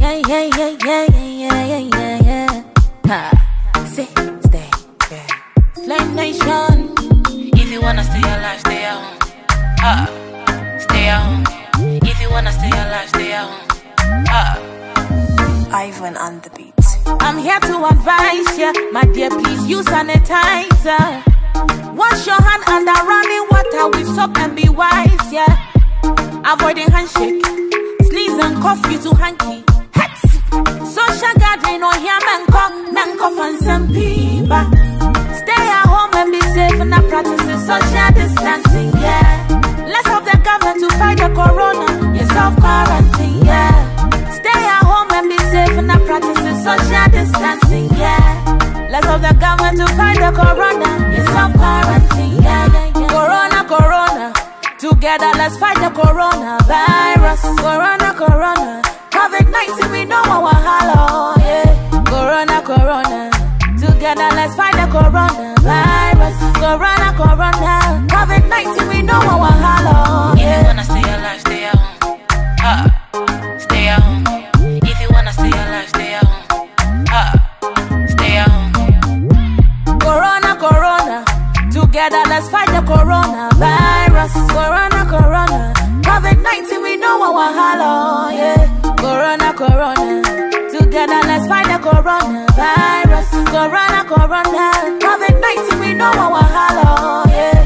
yeah. Ha. Say, stay, yeah. Flame Nation. If you wanna stay alive, stay at home. Stay at home. If you wanna stay alive, stay at home. Ivan on the beat. I'm here to advise ya, my dear, please use sanitizer. Wash your hand under running water with soap and be wise, yeah. Avoiding handshake, sneeze and cough you to hanky. Hats. Social gathering or here men cough and some people. Stay at home and be safe and not practicing social distancing, yeah. Let's help the government to fight the corona, yes, self-quarantine, yeah. Stay at home and be safe and not practicing social distancing, yeah. Let's help the government to fight the corona, yes, self-quarantine, yeah. Corona, together let's fight the coronavirus. Corona, COVID-19, we know our hello, yeah. Corona, together let's fight the coronavirus. Corona, COVID-19, we know our hello, yeah. If you wanna stay alive, stay at home. Stay at home. If you wanna stay alive, stay at home. Stay at home. Corona, together let's fight the coronavirus. Corona, COVID-19, we know our hello, yeah. Corona, together let's fight the coronavirus. Corona, COVID-19, we know our hello, yeah.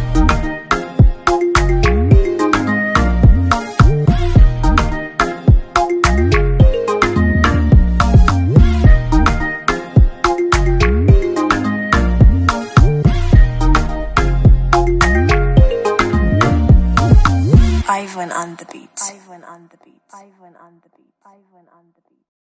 Ivan on the beat.